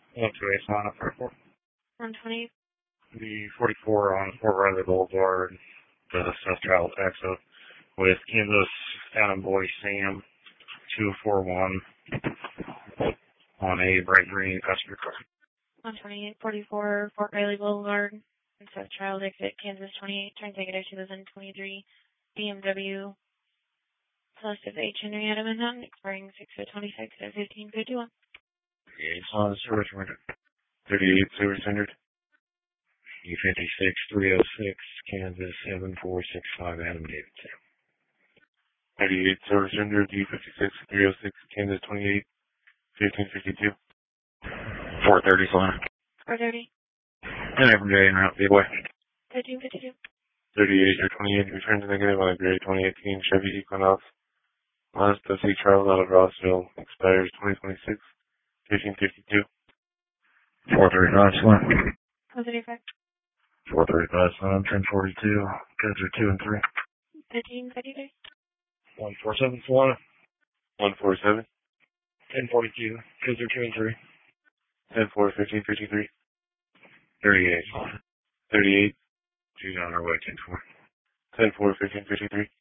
128 Solana 44. 120. The 44 on Fort Riley Boulevard, the South Travel Taxo, with Kansas Adam Boy Sam 241 on a bright green customer car. 12844 Fort Riley Boulevard, South Child Exit, Kansas 28, Transact 2023, BMW, Celestis H. Henry Adam and Hunt, expiring 6/26 at 15:51. 38 Solana Service Rendered. 38 Service Rendered. U56 306, Kansas 7465 Adam Davidson. 38 Service Rendered. U56 306, Kansas 28 1552. 430 Solana. 430. And every day in route Gateway. 1352. 38 or 28 returns negative on a gray 2018 Chevy Equinox. Mazda C Charles out of Rossville. Expires 2026 1552. 435 Solana. 435. 435 Solana. 1042. Codes are 2 and 3. 1353. 147 Solana. 147. 1042. Codes are 2 and 3. 10-4, 1553. 38 Solana. 38. She's on her way, 10-4. 10-4, 1553.